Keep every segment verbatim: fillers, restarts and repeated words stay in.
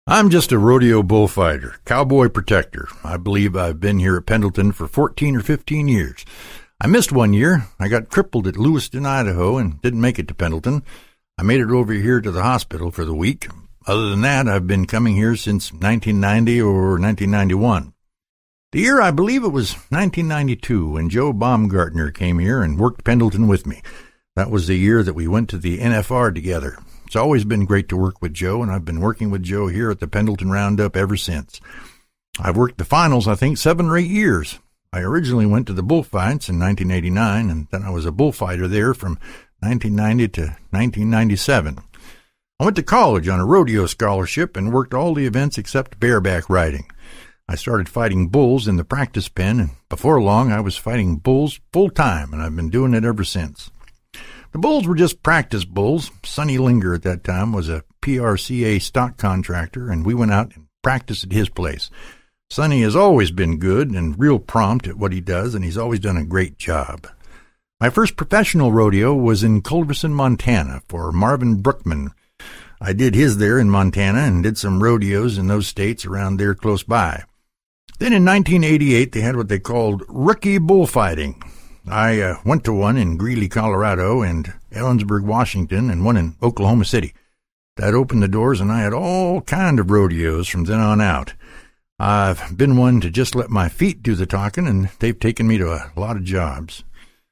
I'm just a rodeo bullfighter, cowboy protector. I believe I've been here at Pendleton for fourteen or fifteen years. I missed one year. I got crippled at Lewiston, Idaho, and didn't make it to Pendleton. I made it over here to the hospital for the week. Other than that, I've been coming here since nineteen ninety or nineteen ninety-one. The year, I believe it was nineteen ninety-two, when Joe Baumgartner came here and worked Pendleton with me. That was the year that we went to the N F R together. It's always been great to work with Joe, and I've been working with Joe here at the Pendleton Roundup ever since. I've worked the finals, I think, seven or eight years. I originally went to the bullfights in nineteen eighty-nine, and then I was a bullfighter there from nineteen ninety to nineteen ninety-seven. I went to college on a rodeo scholarship and worked all the events except bareback riding. I started fighting bulls in the practice pen, and before long I was fighting bulls full-time, and I've been doing it ever since. The bulls were just practice bulls. Sonny Linger at that time was a P R C A stock contractor, and we went out and practiced at his place. Sonny has always been good and real prompt at what he does, and he's always done a great job. My first professional rodeo was in Culberson, Montana, for Marvin Brookman. I did his there in Montana and did some rodeos in those states around there close by. Then in nineteen eighty-eight, they had what they called rookie bullfighting. I uh, went to one in Greeley, Colorado, and Ellensburg, Washington, and one in Oklahoma City. That opened the doors, and I had all kind of rodeos from then on out. I've been one to just let my feet do the talking, and they've taken me to a lot of jobs.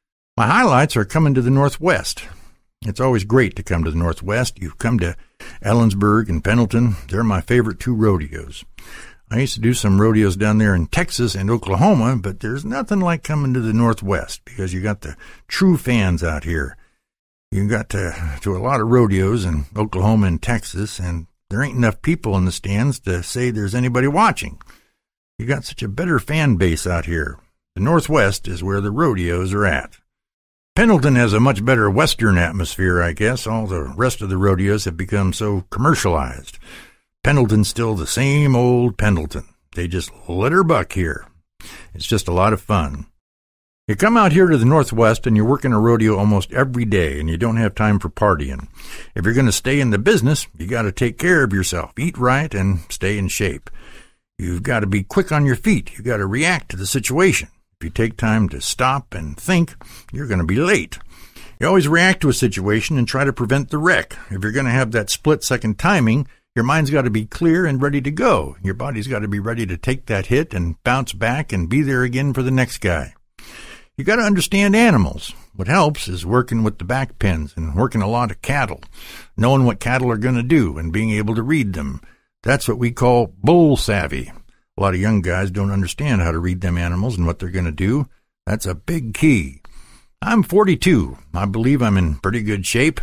My highlights are coming to the Northwest. It's always great to come to the Northwest. You come to Ellensburg and Pendleton. They're my favorite two rodeos. I used to do some rodeos down there in Texas and Oklahoma, but there's nothing like coming to the Northwest because you got the true fans out here. You got to, to a lot of rodeos in Oklahoma and Texas, and there ain't enough people in the stands to say there's anybody watching. You got such a better fan base out here. The Northwest is where the rodeos are at. Pendleton has a much better Western atmosphere, I guess. All the rest of the rodeos have become so commercialized. Pendleton's still the same old Pendleton. They just let her buck here. It's just a lot of fun. You come out here to the Northwest and you're working a rodeo almost every day and you don't have time for partying. If you're going to stay in the business, you got to take care of yourself, eat right, and stay in shape. You've got to be quick on your feet. You got to react to the situation. If you take time to stop and think, you're going to be late. You always react to a situation and try to prevent the wreck. If you're going to have that split-second timing, your mind's got to be clear and ready to go. Your body's got to be ready to take that hit and bounce back and be there again for the next guy. You got to understand animals. What helps is working with the back pens and working a lot of cattle, knowing what cattle are going to do and being able to read them. That's what we call bull savvy. A lot of young guys don't understand how to read them animals and what they're going to do. That's a big key. I'm forty-two. I believe I'm in pretty good shape.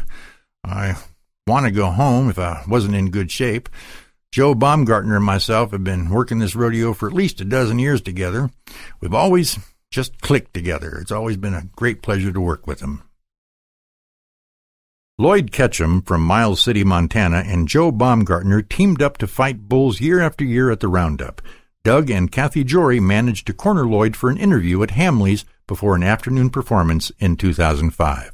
I want to go home if I wasn't in good shape. Joe Baumgartner and myself have been working this rodeo for at least a dozen years together. We've always just clicked together. It's always been a great pleasure to work with him. Lloyd Ketchum from Miles City, Montana, and Joe Baumgartner teamed up to fight bulls year after year at the Roundup. Doug and Kathy Jory managed to corner Lloyd for an interview at Hamley's before an afternoon performance in two thousand five.